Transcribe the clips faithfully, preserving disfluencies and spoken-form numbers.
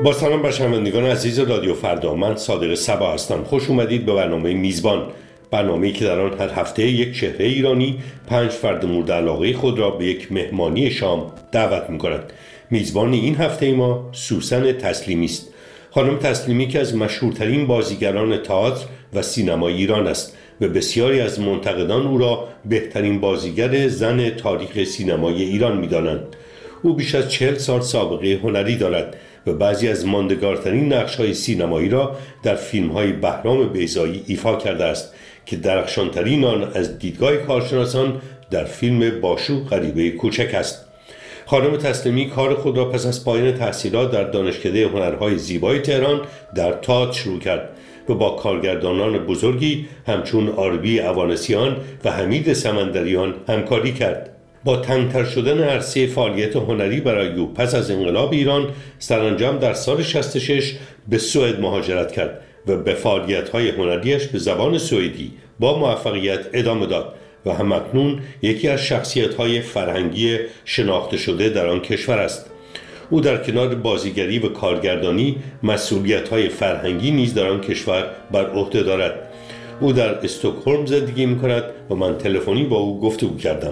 با سلام بر شنوندگان عزیز رادیو فردا، من صادق صبا هستم. خوش اومدید به برنامه میزبان، برنامه‌ای که در آن هر هفته یک چهره ایرانی پنج فرد مورد علاقه خود را به یک مهمانی شام دعوت می‌کند. میزبان این هفته ما سوسن تسلیمی است. خانم تسلیمی که از مشهورترین بازیگران تئاتر و سینما ایران است و بسیاری از منتقدان او را بهترین بازیگر زن تاریخ سینمای ایران می‌دانند. او بیش از چهل سال سابقه هنری دارد و بعضی از ماندگارترین نقش‌های سینمایی را در فیلم‌های بهرام بیضایی ایفا کرده است که درخشان‌ترین آن از دیدگاه کارشناسان در فیلم باشو غریبه کوچک است. خانم تسلیمی کار خود را پس از پایان تحصیلات در دانشکده هنرهای زیبای تهران در تئاتر شروع کرد و با کارگردانان بزرگی همچون آربی اوانسیان و حمید سمندریان همکاری کرد. با تنگ‌تر شدن عرصه فعالیت هنری برای او پس از انقلاب ایران سرانجام در سال شصت و شش به سوئد مهاجرت کرد و به فعالیت‌های هنریش به زبان سوئدی با موفقیت ادامه داد و همکنون یکی از شخصیت‌های فرهنگی شناخته شده در آن کشور است. او در کنار بازیگری و کارگردانی مسئولیت‌های فرهنگی نیز در آن کشور بر عهده دارد. او در استکهلم زندگی می‌کند و من تلفنی با او گفتگو کردم.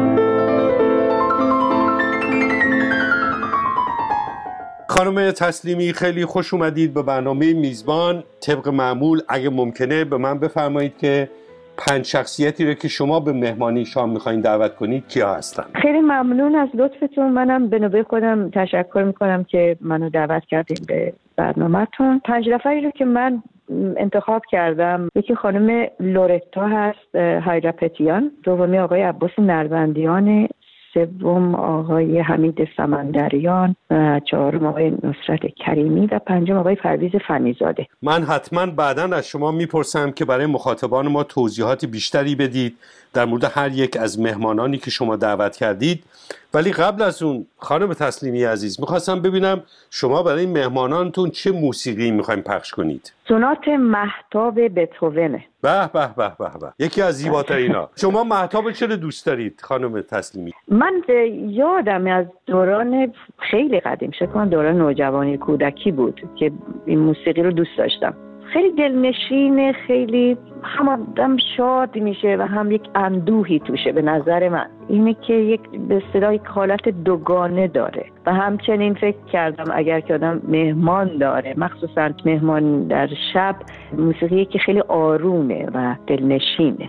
خانم تسلیمی خیلی خوش اومدید به برنامه میزبان. طبق معمول اگه ممکنه به من بفرمایید که پنج شخصیتی رو که شما به مهمانی شام میخواین دعوت کنید کیا هستن؟ خیلی ممنون از لطفتون. منم به نوبه خودم تشکر میکنم که منو دعوت کردین به برنامه‌تون. پنج نفری رو که من انتخاب کردم، یکی خانم لورتا هست، هایرپتیان، دومی آقای عباس نروندیان، سوم آقای حمید سمندریان، چهارم آقای نصرت کریمی و پنجم آقای پرویز فنیزاده. من حتما بعداً از شما میپرسم که برای مخاطبان ما توضیحات بیشتری بدید در مورد هر یک از مهمانانی که شما دعوت کردید، ولی قبل از اون خانم تسلیمی عزیز میخواستم ببینم شما برای مهمانانتون چه موسیقی میخواین پخش کنید؟ سونات مهتاب بتهوونه. به به به به به، یکی از زیباترینا. شما مهتاب چرا دوست دارید خانم تسلیمی؟ من یادم از دوران خیلی قدیم، شکر کنم دوران نوجوانی کودکی بود که این موسیقی رو دوست داشتم. خیلی دلنشینه، خیلی هم آدم شاد میشه و هم یک اندوهی توشه. به نظر من اینه که یک به اصطلاح حالت دوگانه داره و همچنین فکر کردم اگر که آدم مهمان داره، مخصوصا مهمان در شب، موسیقی که خیلی آرومه و دلنشینه.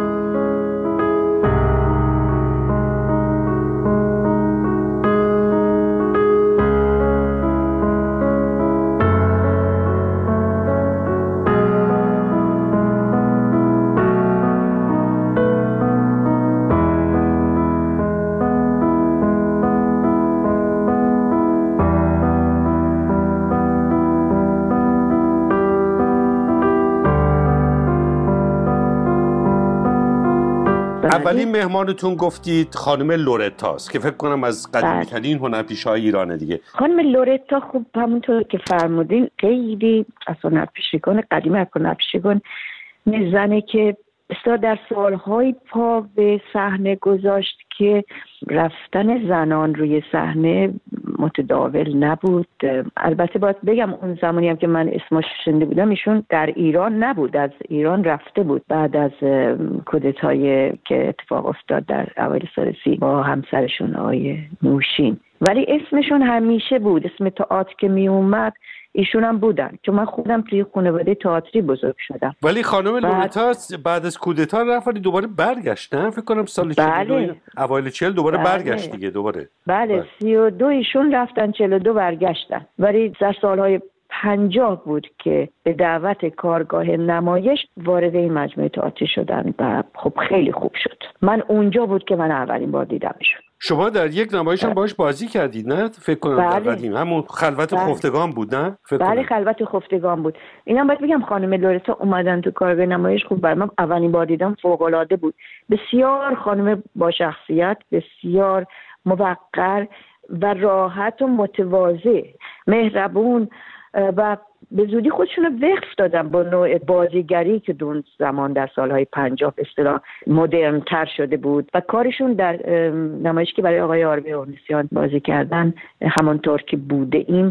اولین مهمانتون گفتید خانم لورتاست که فکر کنم از قدیمی‌ترین هنرپیشه‌های ایرانه دیگه. خانم لورتا خب همونطور که فرمودین خیلی از هنرپیشگان قدیم، از هنرپیشگان زنه که بسیار در سالهای پا به صحنه گذاشت که رفتن زنان روی صحنه متداول نبود. البته باید بگم اون زمانی هم که من اسمش شنیده بودم ایشون در ایران نبود، از ایران رفته بود بعد از کودتای که اتفاق افتاد در اوایل سال سی با همسرشون آقای نوشین، ولی اسمشون همیشه بود. اسم تئاتر که می اومد ایشون هم بودن، چون من خودم توی خانواده تئاتری بزرگ شدم. ولی خانم بعد... لورتا بعد از کودتا رفت ولی دوباره برگشتن، فکر کنم سال بله. چهل و دو اوایل چهل دوباره بله. برگشت دیگه دوباره. بله, بله. سی و دو ایشون رفتن، چهل و دو برگشتن، ولی در سالهای پنجاه بود که به دعوت کارگاه نمایش وارد این مجموعه تئاتری شدن و خب خیلی خوب شد. من اونجا بود که من اولین بار دیدمشون. شما در یک نمایش هم باهاش بازی کردید نه؟ فکر کنم بله. در قدیم همون خلوت بله. خفتگان بود نه؟ فکر بله کنم. خلوت خفتگان بود. اینم باید بگم خانم لورتا اومدن تو کارگاه نمایش، خب برای من اولین بار دیدم فوق العاده بود. بسیار خانم با شخصیت، بسیار موقر و راحت و متواضع، مهربون و به زودی خودشون رو وقف دادن با نوع بازیگری که دون زمان در سالهای پنجاه به اصطلاح مدرن تر شده بود و کارشون در نمایشی که برای آقای آربی اوانسیان بازی کردن همانطور که بوده این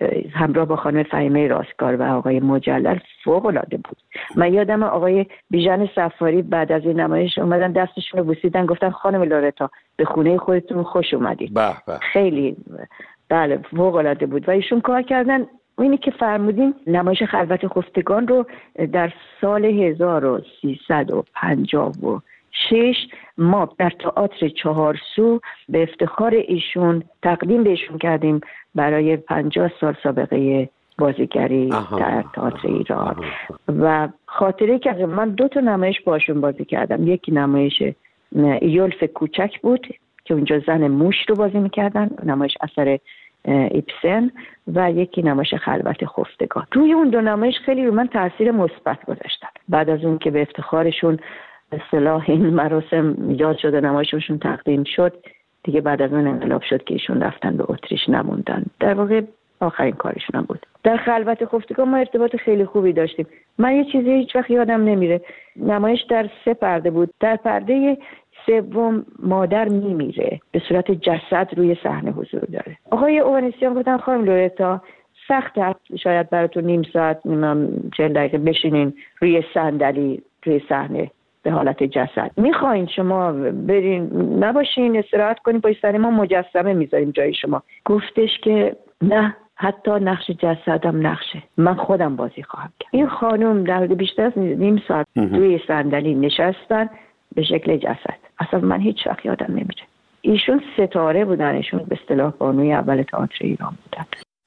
همراه با خانم فهیمه راستگار و آقای مجلل فوق العاده بود. من یادم آقای بیژن صفاری بعد از این نمایش اومدن دستشون رو بوسیدن، گفتن خانم لورتا به خونه خودتون خوش اومدید. به به. خیلی بله فوق العاده بود و ایشون کار کردن. اینی که فرمودین نمایش خلوت خفتگان رو در سال هزار و سیصد و پنجاه و شش ما در تئاتر چهارسو به افتخار ایشون تقدیم بهشون کردیم برای پنجاه سال سابقه بازیگری در تئاتر ایران. و خاطره که من دو تا نمایش باشون بازی کردم. یکی نمایش یولف کوچک بود که اونجا زن موش رو بازی میکردن، نمایش اثر ایبسن، و یکی نمایش خلوت خفتگان. روی اون دو نمایش خیلی رو من تاثیر مثبت گذاشتن. بعد از اون که به افتخارشون اصطلاح این مراسم ایجاد شد و نمایششون تقدیم شد، دیگه بعد از اون انقلاب شد که ایشون رفتن به اتریش نموندن. در واقع آخرین کارشون هم بود. در خلوت خفتگان ما ارتباط خیلی خوبی داشتیم. من یه چیزی هیچ وقت یادم نمیره. نمایش در سه پرده بود. در پرده سوم مادر میمیره، به صورت جسد روی صحنه حضور داره. آقای اوانیسیان گفتن خانم لورتا سخت شاید براتون نیم ساعت نیم چهل دقیقه بشینین روی صندلی روی صحنه به حالت جسد. میخواین شما برین نباشین استراحت کنین پای سر ما مجسمه میذاریم جای شما. گفتش که نه، حتی نقش جسدم نقشه، من خودم بازی خواهم کرد. این خانم در بیشتر از نیم ساعت روی صندلی نشستن به شکل جسد. اصلا من هیچ وقت یادم نمیره. ایشون ستاره بودن، ایشون به اصطلاح بانوی اول تئاتر ایران بودن.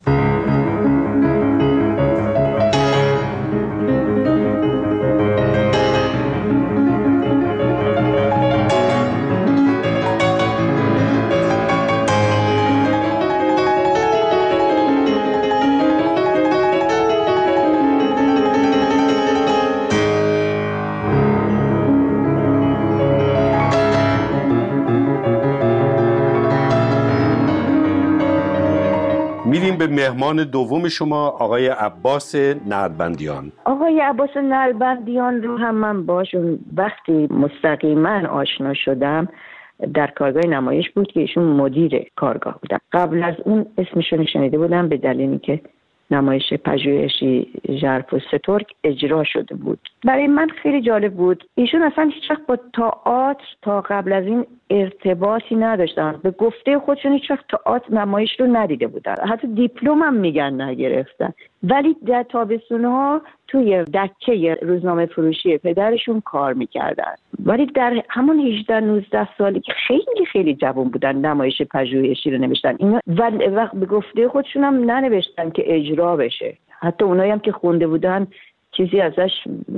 میریم به مهمان دوم شما، آقای عباس نلبندیان. آقای عباس نلبندیان رو هم من باشون وقتی مستقیما آشنا شدم در کارگاه نمایش بود که ایشون مدیر کارگاه بودن. قبل از اون اسمشون شنیده بودم به دلیل اینکه نمایش پژوهشی ژرف و سترگ اجرا شده بود. برای من خیلی جالب بود. ایشون اصلا هیچ وقت با تئاتر تا قبل از این ارتباطی نداشتن. به گفته خودشون هیچ وقت تئاتر نمایش رو ندیده بودن. حتی دیپلم هم میگن نگرفتن. ولی در تابستون‌ها توی دکه روزنامه فروشی پدرشون کار میکردن. ولی در همون هجده نوزده سالی که خیلی خیلی جوان بودن نمایش پژوهشی رو نوشتن. اینا وقت به گفته خودشون هم ننوشتن که اجرا بشه. حتی اونایی هم که خونده بودن چیزی ازش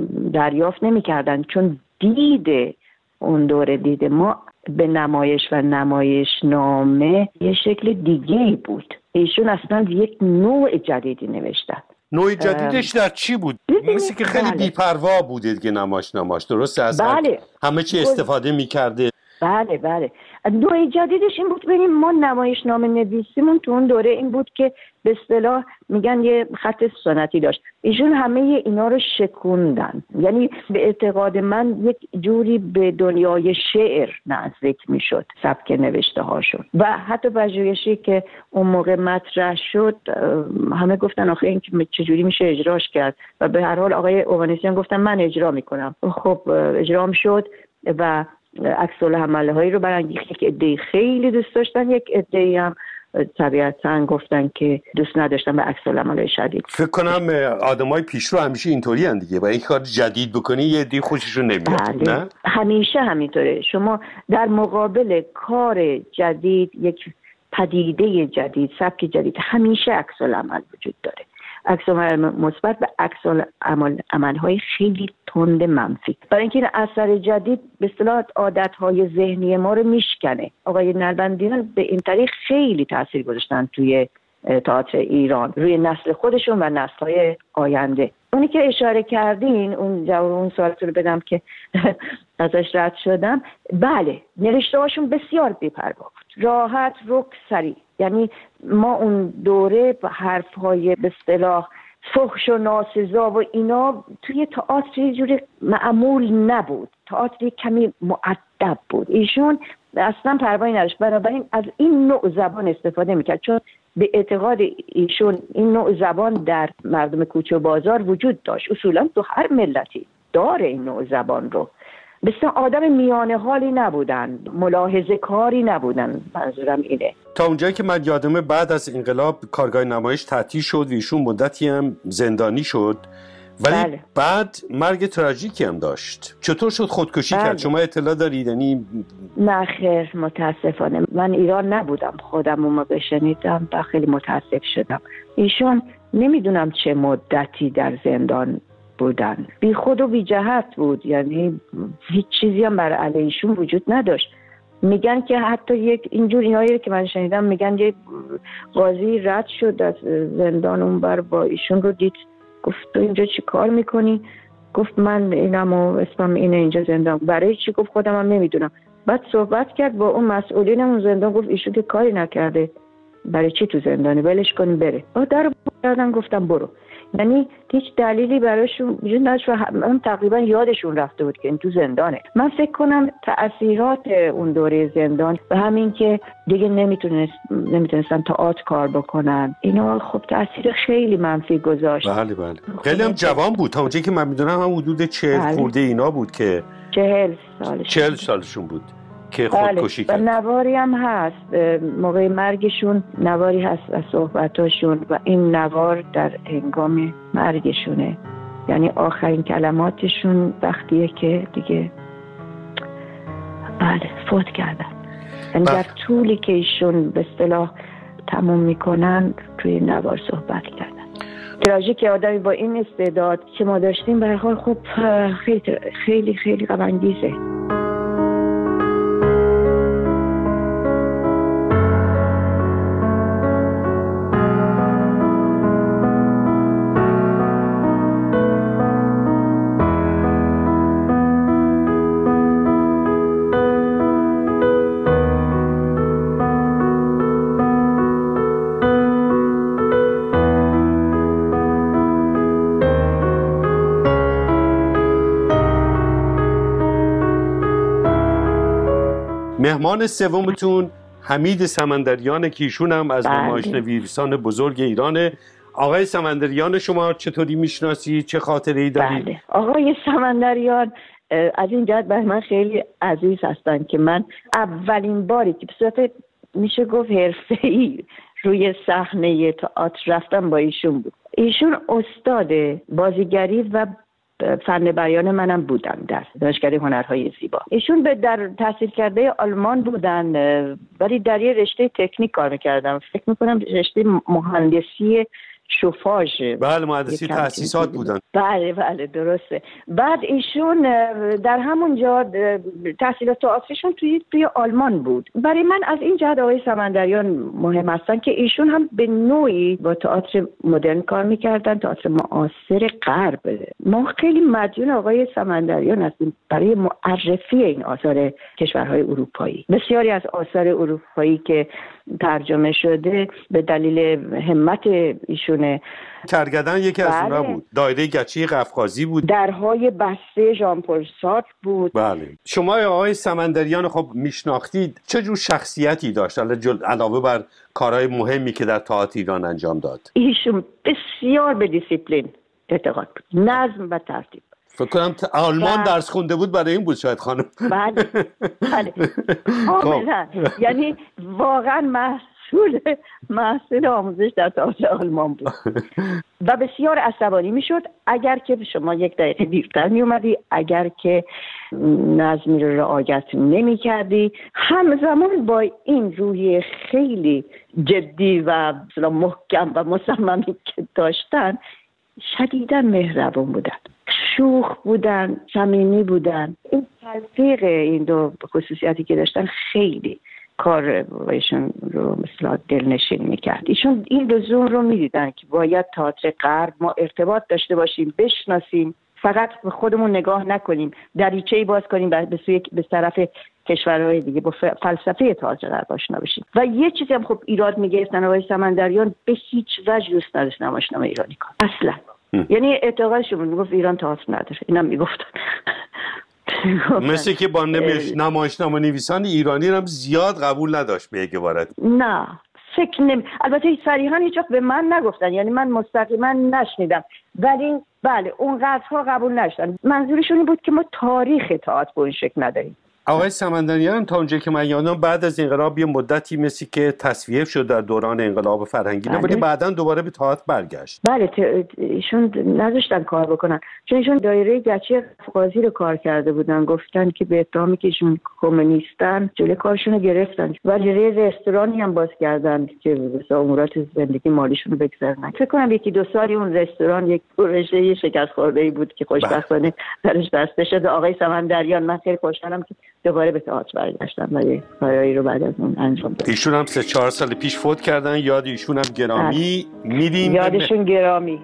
دریافت نمی‌کردن، چون دید اون دوره دید ما به نمایش و نمایش نامه یه شکل دیگه‌ای بود. ایشون اصلا یک نوع جدیدی نوشتن. نوع جدیدش در چی بود؟ مثل که خیلی بله. بی‌پروا بوده دیگه نمایش نمایش درسته از بله. همه چی استفاده می‌کرده. بله بله. نوع جدیدش این بود ببینیم ما نمایش نامه نویسیمون تو اون دوره این بود که به اصطلاح میگن یه خط سنتی داشت. ایشون همه اینا رو شکوندن. یعنی به اعتقاد من یک جوری به دنیای شعر نزدیک میشد سبک نوشته هاشون. و حتی پژوهشی که اون موقع مطرح شد همه گفتن آخه این چجوری میشه اجراش کرد و به هر حال آقای اوانیسیان گفتن من اجرا میکنم. خب اجرام شد و عکس العمل هایی رو برانگیخت. یک عده خیلی دوست داشتن، یک عده هم طبیعتاً گفتن که دوست نداشتن به عکس العمل شدید. فکر کنم آدمای پیشرو همیشه اینطوری ان دیگه، با این کار جدید بکنی یه عده خوششون نمیاد. نه همیشه همینطوره. شما در مقابل کار جدید، یک پدیده جدید، سبک جدید، همیشه عکس العمل وجود داره. عکس العمل مثبت و عکس العمل عمل‌های خیلی تند منفی. برای اینکه این اثر جدید به اصطلاح عادت‌های ذهنی ما رو میشکنه. آقای نلبندیان به این طریق خیلی تاثیر گذاشتن توی تئاتر ایران روی نسل خودشون و نسل‌های آینده. اونی که اشاره کردین اون جواب اون سوالتون رو بدم که ازش رد شدم. بله نوشته هاشون بسیار بی‌پروا بود، راحت، رک، سریع. یعنی ما اون دوره حرف‌های به اصطلاح فحش و ناسزا و اینا توی تئاتر یه جوری معمول نبود. تئاتر کمی مؤدب بود. ایشون اصلا پروایی نداشت. بنابراین از این نوع زبان استفاده میکرد، چون به اعتقاد ایشون این نوع زبان در مردم کوچه و بازار وجود داشت. اصولا تو هر ملتی داره این نوع زبان رو. بسیار آدم میانه حالی نبودن، ملاحظه کاری نبودن، منظورم اینه. تا اونجایی که من یادمه بعد از انقلاب کارگاه نمایش تعطیل شد و ایشون مدتی هم زندانی شد، ولی بله. بعد مرگ تراژیکی هم داشت. چطور شد خودکشی بله. کرد؟ شما اطلاع دارید؟ یعنی نه خیر، متاسفانه من ایران نبودم، خودم اون موقع شنیدم و خیلی متاسف شدم. ایشون نمیدونم چه مدتی در زندان بودن، بی خود و بی جهت بود، یعنی هیچ چیزی هم بر علیه ایشون وجود نداشت. میگن که حتی یک اینجور اینایی که من شنیدم، میگن یک قاضی رد شد از زندان اونور با ایشون رو دید، گفت تو اینجا چی کار میکنی؟ گفت من اینم و اسمم اینه اینجا زندان. برای چی؟ گفت خودم هم نمیدونم. بعد صحبت کرد با اون مسئولین اون زندان، گفت ایشون که کاری نکرده، برای چی تو زندانه، ولش کن بره. در بردن گفتم برو. یعنی هیچ دلیلی براشون وجود نداشت و هم تقریبا یادشون رفته بود که این تو زندانه. من فکر کنم تأثیرات اون دوره زندان و همین که دیگه نمیتونست نمیتونستن تئاتر کار بکنن، اینا خب تأثیر خیلی منفی گذاشت. بله بله. خیلی هم جوان بود، تا اونجایی که من میدونم هم حدود چهل بله. خورده اینا بود که چهل سالشون چهل سالشون بود که خودکشی کرد. و نواری هم هست موقع مرگشون، نواری هست از صحبتاشون و این نوار در هنگام مرگشونه، یعنی آخرین کلماتشون وقتیه که دیگه بله فوت کردن. یعنی در طولی که ایشون به اصطلاح تموم میکنن توی نوار صحبت کردن. تراژیک آدمی با این استعداد که ما داشتیم به هر حال خب خیلی خیلی خیلی غم انگیزه. مهمان سومتون حمید سمندریان که ایشون هم از نمایشنویسان بزرگ ایرانه. آقای سمندریان شما چطوری میشناسی؟ چه خاطره‌ای داری؟ بله. آقای سمندریان از این جهت برای من خیلی عزیز هستن که من اولین باری که به صورت میشه گفت حرفه‌ای روی صحنه تئاتر رفتم با ایشون بود. ایشون استاد بازیگری و فن بیان منم بودن در دانشکده هنرهای زیبا. ایشون به در تحصیل کرده آلمان بودن ولی در یه رشته تکنیک کار می‌کردن. فکر می‌کنم رشته مهندسی شوفاژ. بله مهندسی تأسیسات بودن. بله بله درسته. بعد ایشون در همون جا تحصیلات تئاترشون توی توی آلمان بود. برای من از این جهت آقای سمندریان مهم هستن که ایشون هم به نوعی با تئاتر مدرن کار میکردن، تئاتر معاصر غرب. ما خیلی مدیون آقای سمندریان هستیم برای معرفی این آثار کشورهای اروپایی. بسیاری از آثار اروپایی که ترجمه شده به دلیل همت ایشونه. کرگدن یکی از اونا بود. دایره گچی قفقازی بود. درهای بسته ژان پل سارتر بود. بله. شما آقای سمندریان خب میشناختید، چه جور شخصیتی داشت علاوه بر کارهای مهمی که در تئاتر ایران انجام داد؟ ایشون بسیار به دیسیپلین اعتقاد بود، نظم و ترتیب. فکر کنم آلمان درس خونده بود، برای این بود شاید خانم. بله بله کاملا. یعنی واقعا محصول محصول آموزش در تئاتر آلمان بود و بسیار عصبانی میشد اگر که شما یک دقیقه دیرتر می اومدی، اگر که نظمی رو رعایت نمی کردی. همزمان با این روحیه خیلی جدی و محکم و مصممی که داشتن، شدیداً مهربان بودن، شوخ بودن، صمیمی بودن. این تلفیق این دو خصوصیتی که داشتن خیلی کار بایشون رو مثلا دلنشین میکرد. ایشون این لزوم رو میدیدن که باید تئاتر غرب ما ارتباط داشته باشیم، بشناسیم، فقط به خودمون نگاه نکنیم، دریچه‌ای باز کنیم به سوی به طرف کشورهای دیگه، با فلسفه تئاتر غرب آشنا بشیم. و یه چیزی هم خب ایراد میگرفتن آقای سمندریان، به هیچ وجه دوست نداشت نمایشنامه ایرانی کار اصلا. یعنی اعتقادشون میگفت ایران تئاتر نداره، اینم میگفتن. مثل که با نمایشنامه نویسان ایرانی هم زیاد قبول نداشت به یک عبارت. نه فکر نمی البته صریحا هیچ وقت به من نگفتن، یعنی من مستقیما نشنیدم، ولی بله اون قطعا قبول نشدن. منظورشون این بود که ما تاریخ تئاتر به این شکل نداریم. آقای سمندریان تا اونجایی که من یادم بعد از انقلاب یه مدتی مثل که تصفیه شد در دوران انقلاب فرهنگی، ولی بعداً دوباره به تئاتر برگشت. بله ایشون نذاشتن کار بکنن، چون ایشون دایره گچی قاضی رو کار کرده بودن، گفتن که به اتهامی که ایشون کمونیستن جلوی کارشون رو گرفتن و جلوی رستورانی هم باز کردن که به امورات زندگی مالیشون رو بگذرونن. فکر کنم یکی دو سالی اون رستوران یک پروژه شکست خورده‌ای بود که خوشبختانه درش بسته شد. آقای سمندریان من خیلی خوشحالم که دوباره به تئاتر برگشتن و یه کارایی رو بعد از اون انجام دادن. ایشون هم سه چهار سال پیش فوت کردن، یاد ایشون هم گرامی میدیم. یادشون گرامی.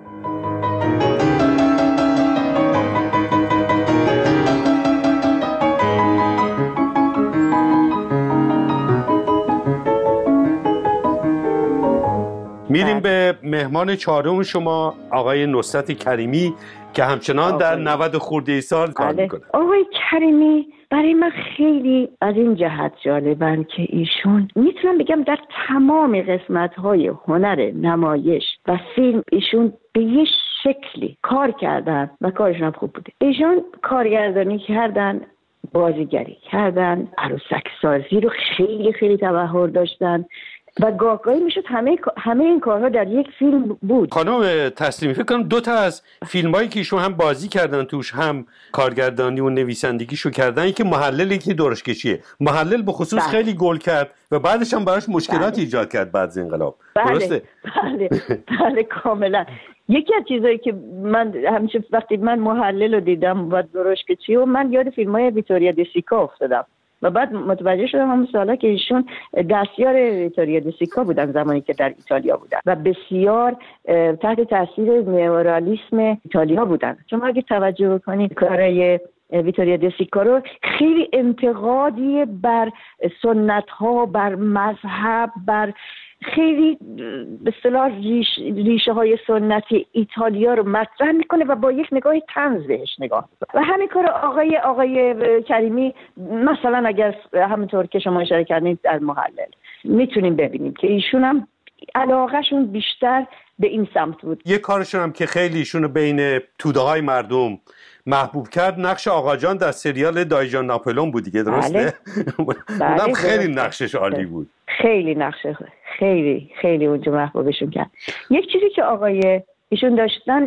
میریم به مهمان چهارم شما، آقای نصرت کریمی که همچنان در نود خورده سال کار میکنه. آقای کریمی برای من خیلی از این جهت جالبن که ایشون میتونم بگم در تمام قسمت‌های هنر نمایش و فیلم ایشون به یه شکلی کار کردن و کارشون هم خوب بوده. ایشون کارگردانی کردن، بازیگری کردن، عروسک سازی رو خیلی خیلی تبحر داشتن و گاهگاهی میشد همه همه این کارها در یک فیلم بود. خانم تسلیمی فکر کنم دو تا از فیلمایی که ایشون هم بازی کردن توش هم کارگردانی و نویسندگیشو کردن، یکی محلل یکی درشکشیه. محلل به خصوص بله. خیلی گل کرد و بعدش هم براش مشکلات بله. ایجاد کرد بعد از انقلاب. بله. درسته؟ بله بله کاملا. یکی از چیزایی که من همیشه وقتی من محلل رو دیدم و درشکشی و من یاد فیلمای ویتوریا دسیکا افتادم و بعد متوجه شدم همون سالا که ایشون دستیار ویتوریا دسیکا بودن زمانی که در ایتالیا بودن و بسیار تحت تاثیر نئورالیسم ایتالیا بودن. چون اگه توجه بکنید کارهای ویتوریا دسیکا رو خیلی انتقادی بر سنت ها، بر مذهب، بر خیلی به اصطلاح ریش، ریشه های سنتی ایتالیا رو مطرح میکنه و با یک نگاه طنز بهش نگاه میکنه. و همین کار آقای آقای کریمی مثلا اگر همونطور که شما اشاره کردید در محلل میتونیم ببینیم که ایشون هم علاقهشون بیشتر به این سمت بود. یه کارشون هم که خیلی ایشونو بین توده های مردم محبوب کرد نقش آقا جان در سریال دایجان ناپلون بود دیگه، درسته؟ بله. اونم خیلی نقشش عالی بود. خیلی نقشه خیلی خیلی اونجا محبوبشون کرد. یک چیزی که آقای ایشون داشتن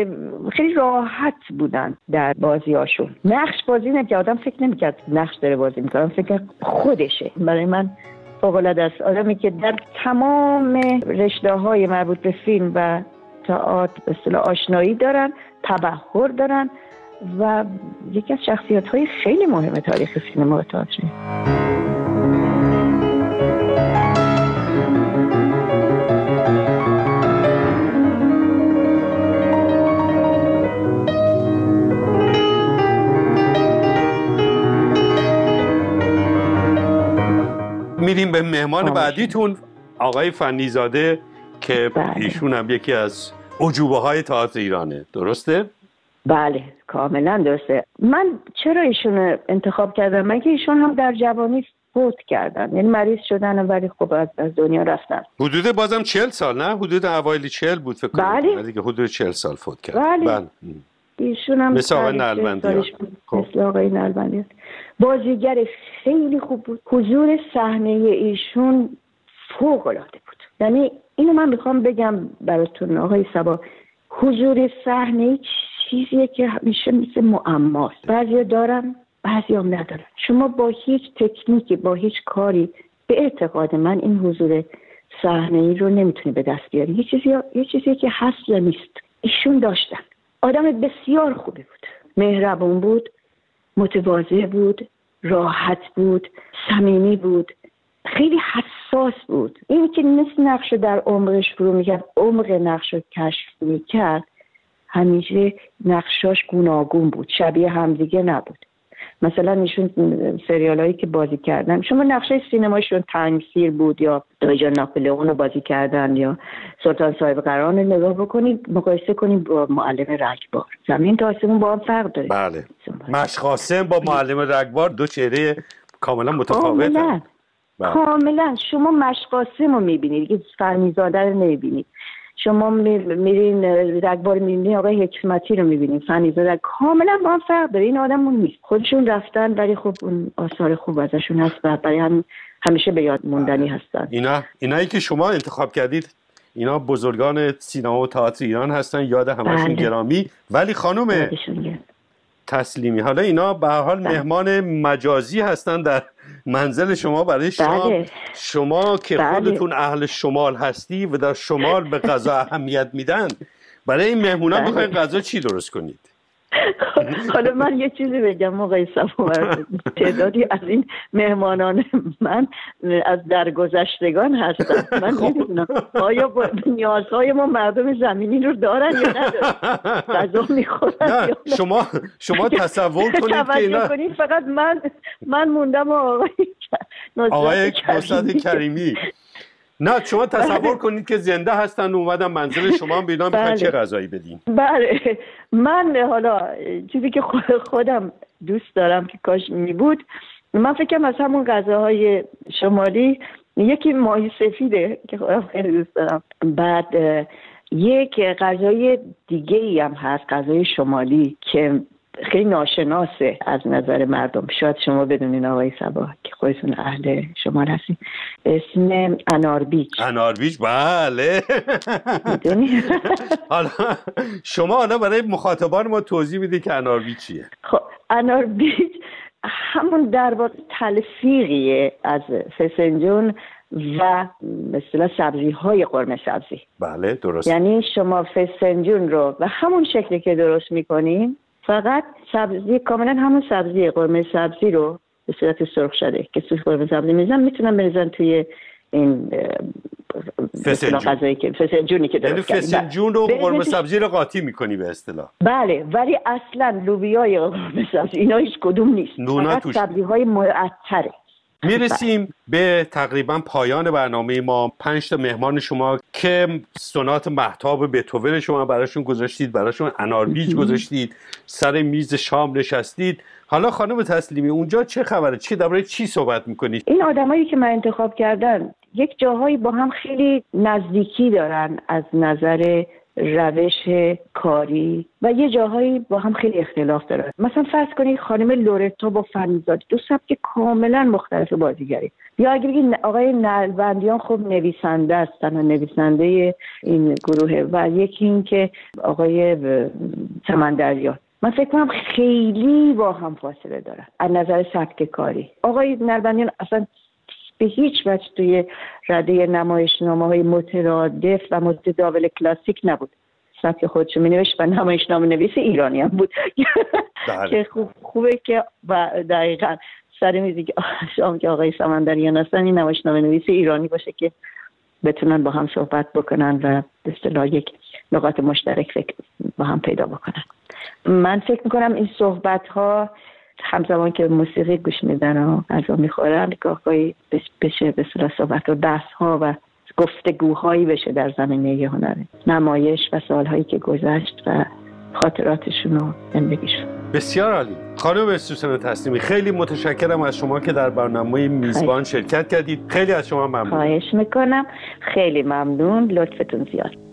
خیلی راحت بودن در بازیاشون. نقش بازی نمی‌کرد، آدم فکر نمی‌کرد نقش داره بازی می‌کنه، فکر خودشه. برای من فوق‌العاده است آدمی که در تمام رشته‌های مربوط به فیلم و تئاتر به اصطلاح آشنایی دارن، تبحر دارن و یکی از شخصیت‌های خیلی مهم تاریخ سینما و تئاتر. میریم به مهمان آه. بعدیتون آقای فنیزاده که بله. ایشون هم یکی از عجوبه های تئاتر ایرانه، درسته؟ بله کاملا درسته. من چرا ایشون انتخاب کردم؟ من که ایشون هم در جوانی فوت کردن، یعنی مریض شدن ولی خب از دنیا رفتن. حدود بازم چهل سال نه؟ حدود اوایل چهل بود فکر کنم. بله. ولی که حدود چهل سال فوت کرد. بله. بله. ایشون هم مثل آقای نلبندیان. مثل آقای نلبندیان. بازیگر خیلی خوب بود. حضور صحنه ایشون فوق العاده بود. یعنی اینو من میخوام بگم براتون آقای صبا، حضور صحنه چیزیه که همیشه مثل معماست. بعضیا دارن، بعضیا هم ندارن. شما با هیچ تکنیکی، با هیچ کاری به اعتقاد من این حضور صحنه‌ای رو نمیتونی به دست بیاری. یه چیزی یه چیزی که هست یا نیست. ایشون داشتن. آدم بسیار خوبی بود. مهربون بود، متواضع بود، راحت بود، صمیمی بود، خیلی حساس بود. این که مثل نقش در عمقش فرو میکرد، عمق نقش رو کشف میکرد، همیشه نقشاش گوناگون بود، شبیه همدیگه نبود مثلا ایشون سریال هایی که بازی کردن، شما نقشه سینمایشون تنگسیر بود یا دایجان ناپلئون رو بازی کردن یا سلطان صاحب قران رو نگاه بکنید، مقایسه کنید با معلم رگبار، زمین تا آسمون با هم فرق داره. بله، مشق قاسم با معلم رگبار دو چهره کاملا متفاوتن. کاملا. شما مشق قاسم رو میبینید که فرمیزاده رو نمیبینید، شما میرین رگبار میبینید آقای حکمتی رو میبینید، فرمیزاده، کاملا با هم فرق داره. این آدمون نیست، خودشون رفتن ولی خب اون آثار خوب ازشون هست و برای هم همیشه به یاد موندنی هستن. اینا اینایی که شما انتخاب کردید اینا بزرگان سینما و تئاتر ایران هستن، یاد همشون بله. گرامی. ولی خانم تسلیمی، حالا اینا به هر حال مهمان مجازی هستن در منزل شما برای شام. بله. شما که بله. خودتون اهل شمال هستی و در شمال به غذا اهمیت میدن، برای این مهمونا بله. میخواین غذا چی درست کنید؟ حالا من یه چیزی بگم آقای صفوی، تعدادی از این مهمانان من از درگذشتگان هستن. من نمیدونم آیا نیازهای ما مردم زمینی رو دارن یا ندارن، غذا میخورن یا نه. شما شما تصور کنید که اینا کنید فقط من من موندم آقای آقای نصرت کریمی. نه شما تصور کنید که زنده هستن اومدن منزل شما هم بیدان بخواید چه غذایی بدین. بله، من حالا چیزی که خودم دوست دارم که کاش می بود، من فکرم از همون غذاهای شمالی یکی ماهی سفیده که خودم خیلی دوست دارم، بعد یک غذای دیگه ای هم هست، غذای شمالی که خیلی ناشناسه از نظر مردم، شاید شما بدونین آقای صباح که خودتون اهل شمال هستین، اسم اناربیج. اناربیج بله. میدونی؟ حالا شما حالا برای مخاطبان ما توضیح میدی که اناربیج چیه؟ خب اناربیج همون در واقع تلفیقیه از فسنجون و مثلا سبزی های قرمه سبزی. بله درست. یعنی شما فسنجون رو به همون شکلی که درست میکنین، فقط سبزی کاملا همون سبزی قرمه سبزی رو به صورت سرخ شده که توی قرمه سبزی میزن، میتونم بریزن توی این فسنجون غذایی که فسنجونی که درست کردیم. یعنی فسنجون رو قرمه سبزی رو قاطی میکنی به اصطلاح. بله، ولی اصلا لوبیای قرمه سبزی اینا هیچ کدوم نیست، فقط سبزی های معطره. میرسیم به تقریبا پایان برنامه ما. پنج تا مهمان شما که سونات مهتاب بتهوون شما براشون گذاشتید، براشون اناربیج گذاشتید، سر میز شام نشستید. حالا خانم تسلیمی اونجا چه خبره؟ چی درباره چی صحبت میکنید؟ این آدمایی که من انتخاب کردن یک جاهایی با هم خیلی نزدیکی دارن از نظر روش کاری و یه جاهایی با هم خیلی اختلاف دارن. مثلا فرض کنید خانم لورتا با فرمیزاده، دو سبک کاملا مختلف بازیگری. یا اگر بگید آقای نلبندیان خب نویسنده هستن و نویسنده این گروهه، و یکی این که آقای سمندریان، من فکر کنم خیلی با هم فاصله دارن از نظر سبک کاری. آقای نلبندیان اصلا به هیچ وجه توی رده نمایشنامه‌های مترادف و متداول کلاسیک نبود. سبک خودشو می‌نوشت و نمایشنامه نویس ایرانی هم بود که خوب خوبه که و دقیقاً سر میزی که شام که آقای سمندریان هستن این نمایشنامه نویس ایرانی باشه که بتونن با هم صحبت بکنن و به اصطلاح یک نقاط مشترک فکر با هم پیدا بکنن. من فکر می‌کنم این صحبت‌ها همزمان که موسیقی گوش میدن و غذا میخورن گاهی بشه به صورت صحبت و بحث ها و گفتگوهایی بشه در زمینه هنر، نمایش و سالهایی که گذشت و خاطراتشون و زندگیشون. بسیار عالی. خانم سوسن تسلیمی خیلی متشکرم از شما که در برنامه میزبان شرکت کردید. خیلی از شما ممنون. خواهش میکنم، خیلی ممنون، لطفتون زیاد.